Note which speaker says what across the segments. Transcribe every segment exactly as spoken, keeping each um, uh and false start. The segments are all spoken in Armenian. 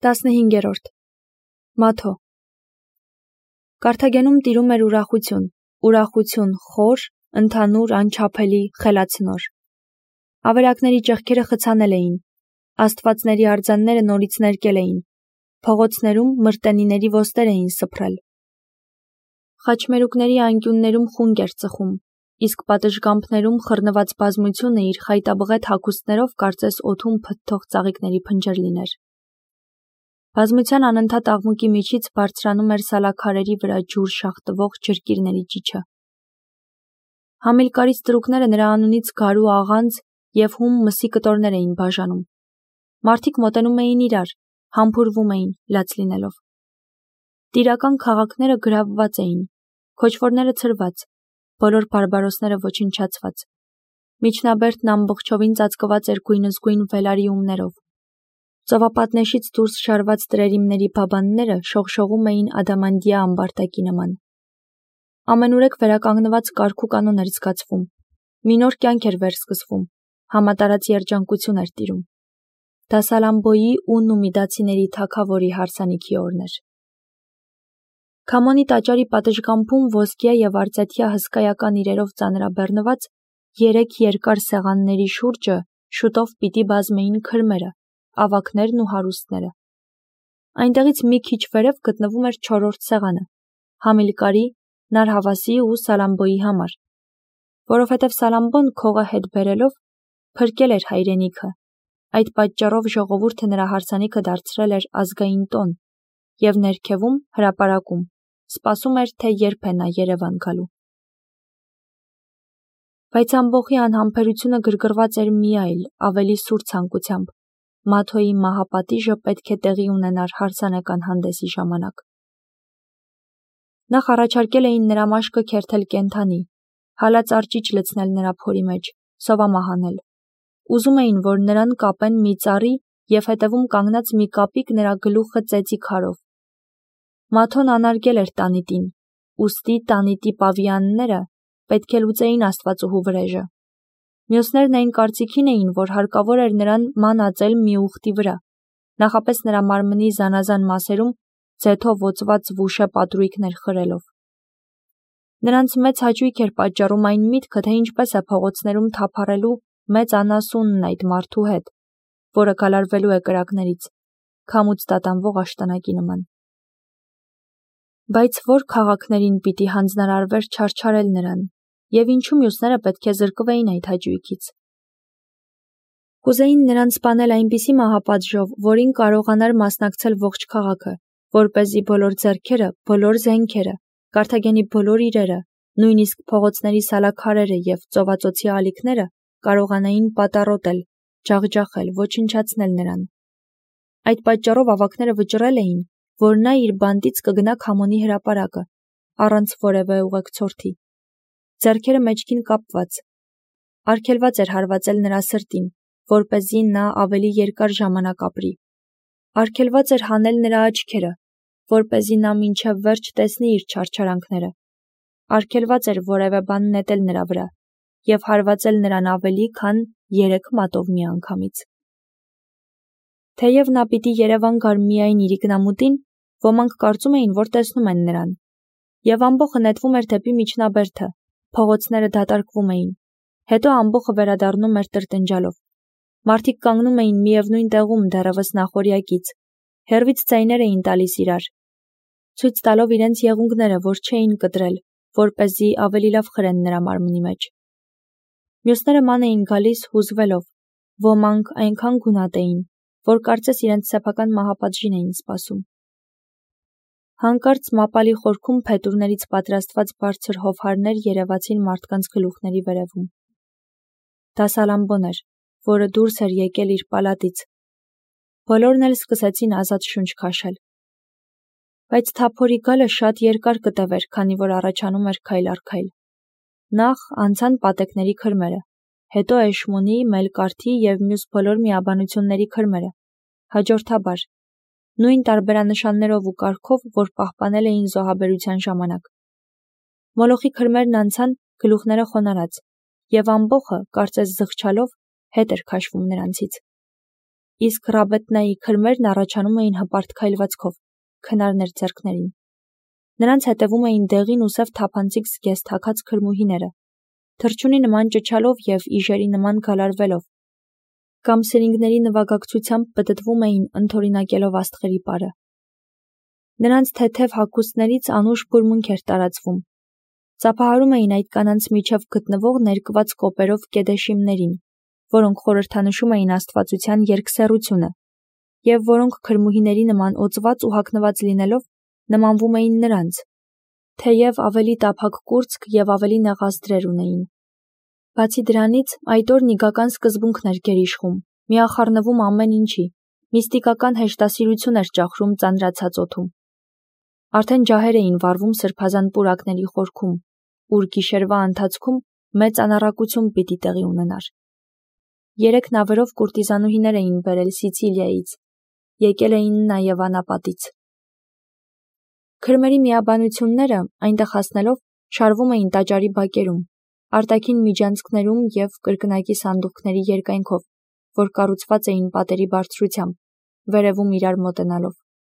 Speaker 1: տասնհինգերորդ Մաթո Կարթագենում տիրում էր ուրախություն, ուրախություն խոր, ընդհանուր, անչափելի, խելացնոր։ Ավերակների ճեղքերը խցանել էին, աստվածների արձանները նորից ներկել էին, փողոցներում մրտենիների ոստեր էին սփռել։ Խաչմերուկների անկյուններում խունգ էր ծխում, իսկ պատշգամբներում խռնված բազմությունը իր խայտաբղետ հագուստներով կարծես օդում փթթող ծաղիկների փնջեր լիներ։ Բազմության անընդհատ աղմուկի միջից բարձրանում էր սալաքարերի վրա ջուր շաղտվող ջրկիրների ճիչը։ Համիլկարի ստրուկները նրա անունից գարու աղանձ և հում մսի կտորներ էին բաժանում։ Մարդիկ մոտենում էին իրար, համբուրվում էին, լաց լինելով։ Տիրական քաղաքները գրավված էին, քոչվորները ցրված, բոլոր բարբարոսները ոչնչացված։ Միջնաբերդն ամբողջովին ծածկված էր գույնզգույն վելարիումներով։ Ծովապատնեշից դուրս շարված տրերիմների բաբանները շողշողում էին ադամանդյա ամբարտակի նման։ Ամենուրեք վերականգնված կարգ ու կանոն էր զգացվում, մի նոր կյանք էր վերսկսվում, համատարած երջանկություն էր տիրում։ Դա Սալամբոյի ու նումիդացիների թագավորի հարսանիքի օրն էր։ Քամոնի տաճարի պատշգամբում ոսկյա և արծաթյա հսկայական իրերով ծանրաբեռնված երեք երկար սեղանների շուրջը շուտով պիտի բազմեին քրմերը, ավագներն ու հարուստները։ Այնտեղից մի քիչ վերև գտնվում էր չորրորդ սեղանը, Համիլկարի, Նարհավասի ու Սալամբոյի համար, որովհետև Սալամբոն քողը հետ բերելով փրկել էր հայրենիքը, այդ պատճառով ժողովուրդը նրա հարսանիքը դարձրել էր ազգային տոն և ներքևում, հրապարակում, սպասում էր, թե երբ է նա Երևան գալու։ Բայց ամբոխի անհամբերությունը գրգռված էր մի այլ, ավելի սուր ցանկությամբ. Մաթոյի մահապատիժը պետք է տեղի ունենար հարսանեկան հանդեսի ժամանակ։ Նախ առաջարկել էին նրա մաշկը քերթել կենդանի, հալած արճիճ լցնել նրա փորի մեջ, սովամահ անել։ Ուզում էին, որ նրան կապեն մի ծառի և հետևում կանգնած մի կապիկ նրա գլուխը ծեծի քարով։ Մաթոն անարգել էր տանիտին, ուստի տանիտի պավիանները պետք է լուծեին աստվածուհու վրեժը։ Մյուսներն այն կարծիքին էին, որ հարկավոր էր նրան ման ածել մի ուղտի վրա, նախապես նրա մարմնի զանազան մասերում ձեթով օծված զվուշե պատրույգներ խրելով։ Նրանց մեծ հաճույք էր պատճառում այն միտքը, թե ինչպես է փողոցներում թափառելու մեծ անասունն այդ մարդու հետ, որը գալարվելու է կրակներից, քամուց տատանվող աշտանակի նման։ Բայց որ քաղաքներին պիտի հանձնարարվեր չարչարել նրան, և ինչու մյուսները պետք է զրկվեին այդ հաճույքից։ Կուզեին նրան սպանել այնպիսի մահապատժով, որին կարողանար մասնակցել ողջ քաղաքը, որպեսզի բոլոր ձեռքերը, բոլոր զենքերը, Կարթագենի բոլոր իրերը, նույնիսկ փողոցների սալաքարերը և ծովածոցի ալիքները կարողանային պատառոտել, ջախջախել, ոչնչացնել նրան։ Այդ պատճառով ավագները վճռել էին, որ նա իր բանտից կգնա քամոնի հրապարակը, առանց որևէ ուղեկցորդի, ձեռքերը մեջքին կապված, արգելված էր հարվածել նրա սրտին, որպեսզի նա ավելի երկար ժամանակ ապրի, արգելված էր հանել նրա աչքերը, որպեսզի նա մինչև վերջ տեսնի իր չարչարանքները, արգելված էր որևէ բան նետել նրա վրա և հարվածել նրան ավելի, քան երեք մատով միանգամից։ Թեև նա պիտի Երևան գար միայն իր ինքնամուտին, ոմանք կարծում էին, որ տեսնում են նրան, և ամբոխը նետվում էր դեպի միջնաբերդը, փողոցները դատարկվում էին, հետո ամբոխը վերադառնում էր տրտնջալով։ Մարդիկ կանգնում էին միևնույն տեղում դեռևս նախօրյակից, հեռվից ձայներ էին տալիս իրար, ցույց տալով իրենց եղունգները, որ չէին կտրել, որպեսզի ավելի լավ խրեն նրա մարմնի մեջ։ Մյուսները ման էին գալիս հուզվելով, ոմանք այնքան գունատ էին, որ կարծես իրենց սեփական մահապատժին էին սպասում։ Հանկարծ մապալի խորքում փետուրներից պատրաստված բարձր հովհարներ երևացին մարդկանց գլուխների վերևում։ Դա Սալամբոն էր, որը դուրս էր եկել իր պալատից։ Բոլորն էլ սկսեցին ազատ շունչ քաշել։ Բայց թափորի գալը շատ երկար կտևեր, քանի որ առաջանում էր քայլ առ քայլ։ Նախ անցան պատեկների քրմերը, հետո Էշմունի, Մելկարթի և մյուս բոլոր միաբանությունների քրմերը, հաջորդաբար, նույն տարբերանշաններով ու կարգով, որ պահպանել էին զոհաբերության ժամանակ։ Մոլոխի քրմերն անցան գլուխները խոնարհած, և ամբոխը, կարծես զղջալով, հետ էր քաշվում նրանցից։ իսկ Ռաբետնայի քրմերն առաջանում էին հպարտ քայլվածքով, քնարներ ձեռքներին։ Նրանց հետևում էին դեղին ու սև թափանցիկ զգեստ հագած քրմուհիները, թռչունի նման ճչալով և իժերի նման գալարվելով, կամ սրինգների նվագակցությամբ պտտվում էին ընդօրինակելով աստղերի պարը։ Նրանց թեթև հագուստներից անուշ բուրմունք էր տարածվում, ծափահարում էին այդ կանանց միջև գտնվող ներկված կոպերով կեդեշիմներին, որոնք խորհրդանշում էին աստվածության երկսեռությունը, և որոնք քրմուհիների նման օծված ու հագնված լինելով նմանվում էին նրանց, թեև ավելի տափակ կուրծք և ավելի նեղած դրեր ունեին։ Բացի դրանից, այդ օրն իգական սկզբունքն էր գերիշխում, միախառնվում ամեն ինչի, միստիկական հեշտասիրություն էր ճախրում ծանրացած օդում։ Արդեն ջահեր էին վառվում սրբազան պուրակների խորքում, ուր գիշերվա ընթացքում մեծ անառակություն պիտի տեղի ունենար։ Երեք նավերով կուրտիզանուհիներ էին բերել Սիցիլիայից, եկել էին նաև անապատից։ Քրմերի միաբանությունները, այնտեղ հասնելով, շարվում էին տաճարի բակերում, արտաքին միջանցքներում և կրկնակի սանդուղքների երկայնքով, որ կառուցված էին պատերի բարձրությամբ, վերևում իրար մոտենալով։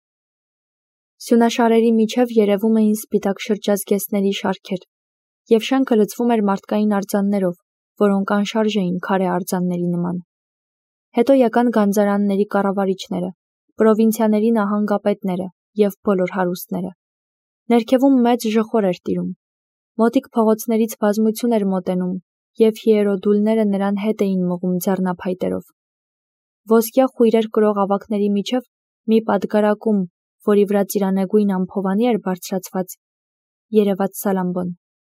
Speaker 1: Սյունաշարերի միջև երևում էին սպիտակ շրջազգեստների շարքեր, և շենքը լցվում էր մարդկային արձաններով, որոնք անշարժ էին քարե արձանների նման։ Հետո եկան գանձարանների կառավարիչները, պրովինցիաների նահանգապետները և բոլոր հարուստները։ Ներքևում մեծ ժխոր էր տիրում։ Մոտիկ փողոցներից բազմություն էր մոտենում, և հիերոդուլները նրան հետ էին մղում ձեռնափայտերով։ Ոսկյա խույրեր կրող ավագների միջև մի պատգարակում, որի վրա ծիրանեգույն ամփովանի էր բարձրացված, երևաց Սալամբոն։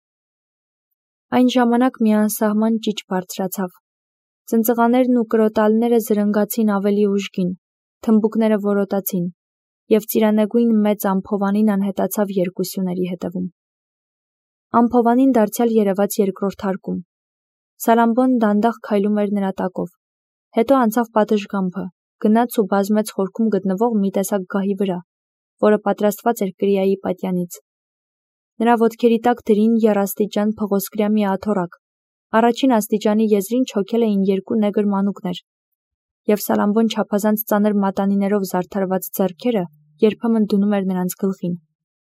Speaker 1: Այն ժամանակ մի անսահման ճիչ բարձրացավ։ Ծնծղաներն ու կրոտալները զրնգացին ավելի ուժգին, թմբուկները որոտացին, և ծիրանեգույն մեծ ամփովանին անհետացավ երկու սյուների հետևում։ Ամփովանին դարձյալ երևաց երկրորդ հարկում։ Սալամբոն դանդաղ քայլում էր նրա տակով, հետո անցավ պատշգամբը, գնաց ու բազմեց խորքում գտնվող մի տեսակ գահի վրա, որը պատրաստված էր կրիայի պատյանից։ Նրա ոտքերի տակ դրին եռաստիճան փղոսկրյա մի աթոռակ, առաջին աստիճանի եզրին չոքել էին երկու նեգր մանուկներ, և Սալամբոն չափազանց ծանր մատանիներով զարդարված ձեռքերը երբեմն դնում էր նրանց գլխին։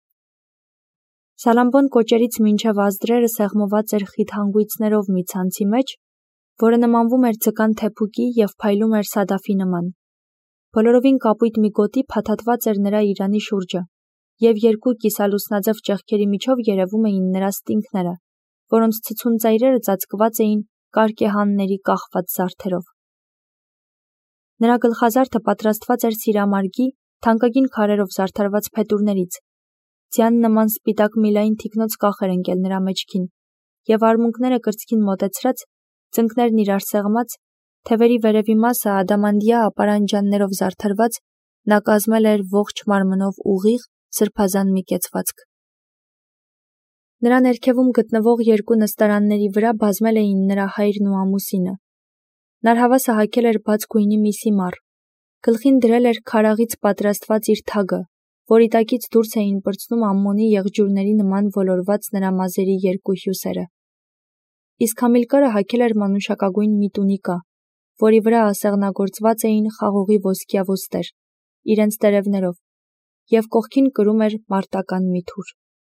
Speaker 1: Սալամբոն կոճերից մինչև ազդրերը սեղմված էր խիտ հանգույցներով մի ցանցի մեջ, որը նմանվում էր ձկան թեփուկի և փայլում էր սադաֆի նման։ Բոլորովին կապույտ մի գոտի փաթաթված էր նրա իրանի շուրջը, և երկու կիսալուսնաձև ճեղքերի միջով երևում էին նրա ստինգները, որոնց ցցունձայրերը ծածկված էին կարկեհանների կախված զարդերով։ Նրա գլխազարդը պատրաստված էր սիրամարգի, թանկագին քարերով զարդարված փետուրներից, ձյան նման սպիտակ մի լայն թիկնոց կախ էր ընկել նրա մեջքին, և արմունկները կրծքին մոտեցրած, ծնկներն իրար սեղմած, թևերի վերևի մասը ադամանդյա ապարանջաններով զարդարված, նա կազմել էր ողջ մարմնով ուղիղ, սրբազան մի կեցվածք։ Նրա ներքևում գտնվող երկու նստարանների վրա բազմել էին նրա հայրն ու ամուսինը։ Նարհավասը հագել էր բաց գույնի մի սիմառ, գլխին դրել էր քարաղից պատրաստված իր թագը, որի տակից դուրս էին պրծնում ամմոնի եղջյուրների նման ոլորված նրա մազերի երկու հյուսերը։ Իսկ Համիլկարը հագել էր մանուշակագույն մի տունիկա, որի վրա ասեղնագործված էին խաղողի ոսկյա ոստեր, իրենց տերևներով, և կողքին կրում էր մարտական մի թուր։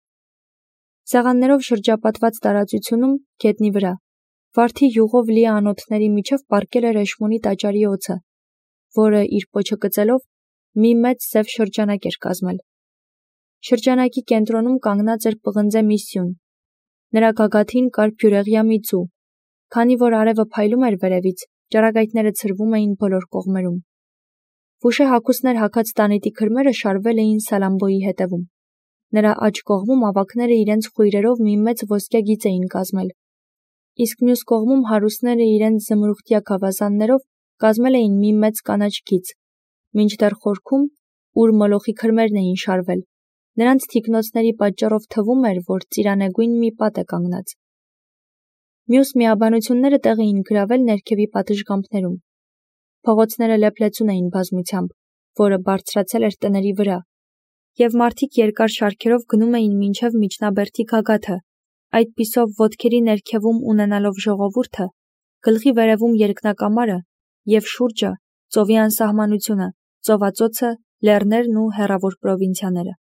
Speaker 1: Սեղաններով շրջապատված տարածությունում, գետնի վրա, վարդի յուղով լի անոթների միջև պառկել էր Էշմոնի տաճարի օձը, որը իր պոչը կծելով մի մեծ սև շրջանակ էր կազմել։ Շրջանակի կենտրոնում կանգնած էր պղնձե մի սյուն, նրա գագաթին կար բյուրեղյա մի ձու, քանի որ արևը փայլում էր վերևից, ճառագայթները ցրվում էին բոլոր կողմերում։ Վուշե հագուստներ հագած տանետի քրմերը շարվել էին Սալամբոյի հետևում։ Նրա աջ կողմում ավագները իրենց խույրերով մի մեծ ոսկյա գիծ էին կազմել, իսկ մյուս կողմում հարուստները իրենց զմրուխտյա գավազաններով կազմել էին մի մեծ կանաչ գիծ, մինչդեռ խորքում, ուր մոլոխի քրմերն էին շարվել, նրանց թիկնոցների պատճառով թվում էր, որ ծիրանեգույն մի պատ է կանգնած։ Մյուս միաբանությունները տեղ էին գրավել ներքևի պատշգամբներում։ Փողոցները լեփլեցուն էին բազմությամբ, որը բարձրացել էր տների վրա, և մարդիկ երկար շարքերով գնում էին մինչև միջնաբերդի գագաթը, այդպիսով ոտքերի ներքևում ունենալով ժողովուրդը, գլխի վերևում երկնակամարը և շուրջը ծովի անսահմանությունը, ծովածոցը, լեռներն ու հեռավոր պրովինցիաները։